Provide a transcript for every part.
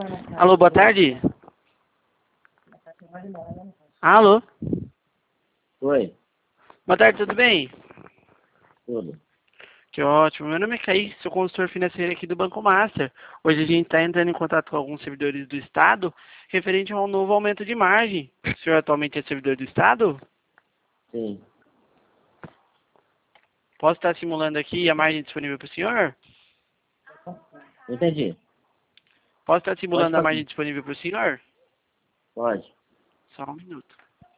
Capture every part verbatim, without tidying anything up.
Alô, boa tarde. Alô? Oi, Boa tarde, tudo bem? tudo. Que ótimo. Meu nome é Kaique, sou consultor financeiro aqui do Banco Master. Hoje a gente está entrando em contato com alguns servidores do Estado referente a um novo aumento de margem. O senhor atualmente é servidor do Estado? Sim. Posso estar simulando aqui a margem disponível para o senhor? Entendi. Posso estar Pode simulando a fazer. margem disponível para o senhor? Pode. Só um minuto.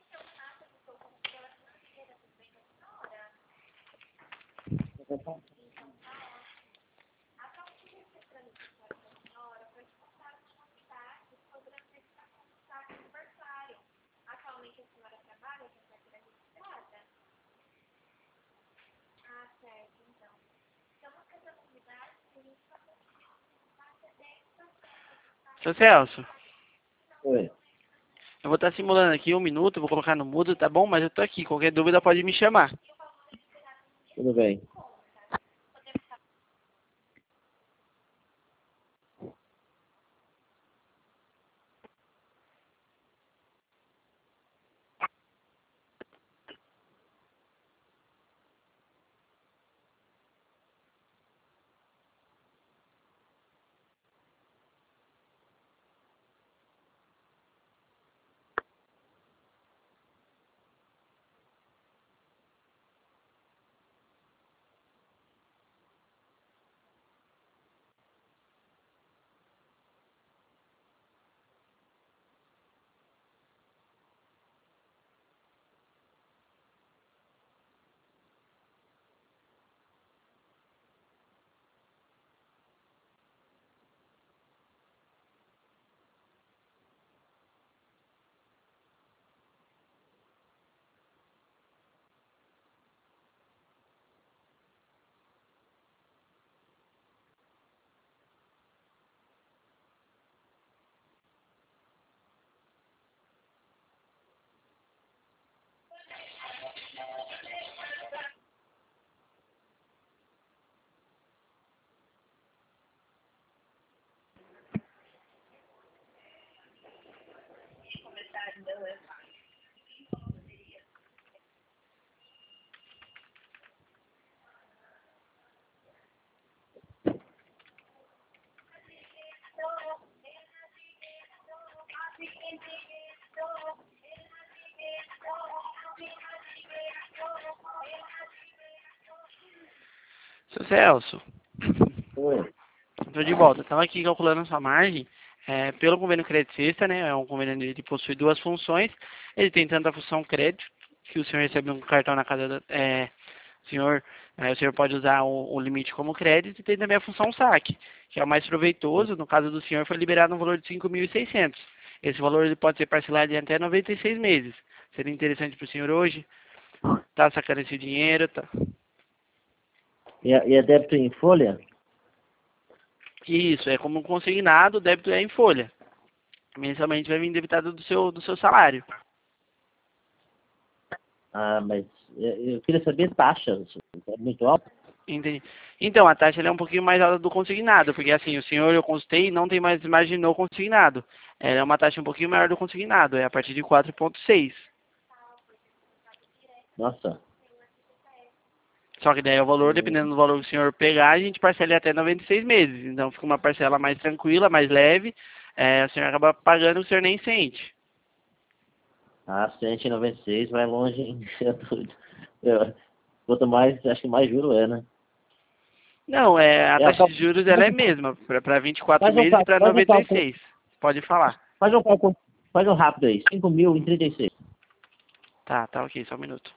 Seu Celso, Oi. eu vou estar simulando aqui um minuto, vou colocar no mudo, tá bom? Mas eu tô aqui, qualquer dúvida pode me chamar. Tudo bem. Seu Celso, Oi. estou de volta. Estava aqui calculando a sua margem. É, pelo convênio crédito sexta, né? É um convênio que possui duas funções. Ele tem tanto a função crédito, que o senhor recebe um cartão na casa do é, senhor, é, o senhor pode usar o, o limite como crédito, e tem também a função saque, que é o mais proveitoso. No caso do senhor, foi liberado um valor de cinco mil e seiscentos. Esse valor ele pode ser parcelado em até noventa e seis meses. Seria interessante para o senhor hoje? Tá sacando esse dinheiro, tá? E é, e é débito em folha? Isso, é como um consignado, o débito é em folha. Mensalmente vai vir debitado do seu, do seu salário. Ah, mas eu, eu queria saber taxas. É muito alto? Entendi. Então, a taxa ela é um pouquinho mais alta do consignado, porque assim, o senhor, eu consultei, não tem mais margem no consignado. Ela é uma taxa um pouquinho maior do consignado, é a partir de quatro vírgula seis. Nossa. Só que daí é o valor, Hum. dependendo do valor que o senhor pegar, a gente parcela em até noventa e seis meses. Então fica uma parcela mais tranquila, mais leve, é, o senhor acaba pagando, o senhor nem sente. Ah, cento e noventa e seis vai longe, hein? Eu tô- eu- Quanto mais, acho que mais juro é, né? Não, é, a É, taxa cal- de juros ela faz é a um mesma, para vinte e quatro faz um meses e cálculo, para faz um noventa e cálculo, seis. Pode falar. faz um cálculo, faz um rápido aí. cinco mil e trinta e seis. Tá, tá ok, só um minuto.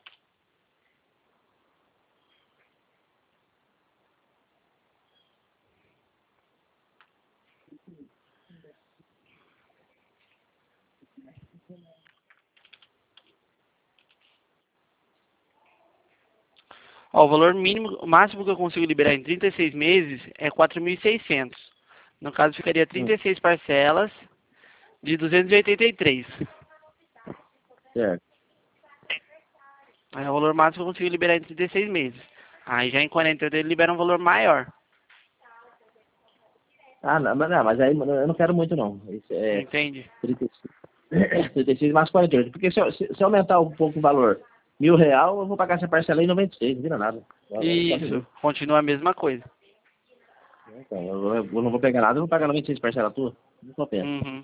Ó, o valor mínimo, o máximo que eu consigo liberar em trinta e seis meses é quatro mil e seiscentos. No caso, ficaria Hum, trinta e seis parcelas de duzentos e oitenta e três. certo. É o valor máximo que eu consigo liberar em trinta e seis meses. Aí já em quarenta e oito ele libera um valor maior. Ah, não, mas, não, mas aí eu não quero muito não. Isso é Entende? trinta e seis, trinta e seis mais quarenta e oito. Porque se eu, se, se eu aumentar um pouco o valor, mil real, eu vou pagar essa parcela em noventa e seis, não vira nada. Só, só Isso, reduz. continua a mesma coisa. Então, eu, eu não vou pegar nada, eu vou pagar noventa e seis parcela tua. Não compensa. Uhum.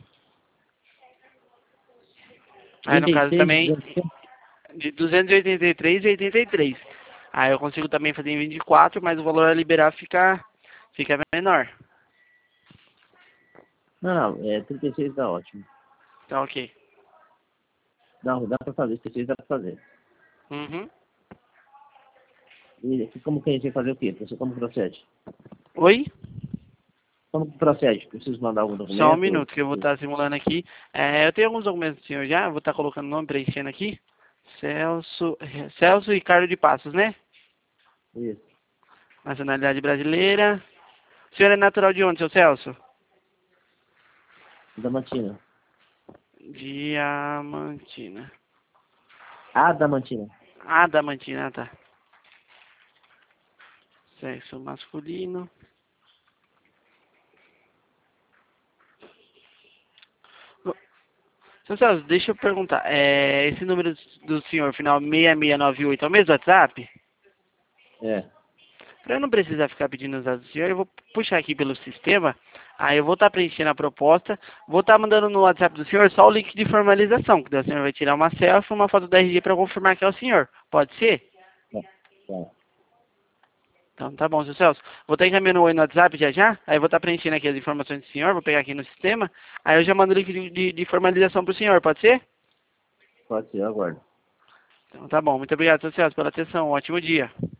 Aí no trinta e caso seis, também, duzentos e cinquenta. de duzentos e oitenta e três e oitenta e três. Aí eu consigo também fazer em vinte e quatro, mas o valor a liberar fica, fica menor. Não, não, é, trinta e seis tá ótimo. Então, ok. Dá, dá pra fazer, trinta e seis dá pra fazer. Uhum. E como que a gente vai fazer o quê? Você como procede? Oi? Como que procede? Preciso mandar algum Só um documento? minuto que eu vou estar simulando aqui. É, eu tenho alguns documentos do senhor já, eu vou estar colocando o nome, preenchendo aqui. Celso, Celso Ricardo de Passos, né? Isso. Nacionalidade brasileira. O senhor é natural de onde, seu Celso? Damantina. Diamantina. Adamantina. Adamantina, tá. Sexo masculino. Bom, seu Celso, deixa eu perguntar. É, esse número do senhor, final seis seis nove oito, é o mesmo WhatsApp? É. Para eu não precisar ficar pedindo os dados do senhor, eu vou puxar aqui pelo sistema. Aí eu vou estar preenchendo a proposta. Vou estar mandando no WhatsApp do senhor só o link de formalização. Que daí o senhor vai tirar uma selfie e uma foto da R G para confirmar que é o senhor. Pode ser? Tá. Tá. Então tá bom, seu Celso. Vou estar encaminhando o oi no WhatsApp já já. Aí eu vou estar preenchendo aqui as informações do senhor. Vou pegar aqui no sistema. Aí eu já mando o link de, de, de formalização para o senhor. Pode ser? Pode ser, eu aguardo. Então tá bom. Muito obrigado, seu Celso, pela atenção. Um ótimo dia.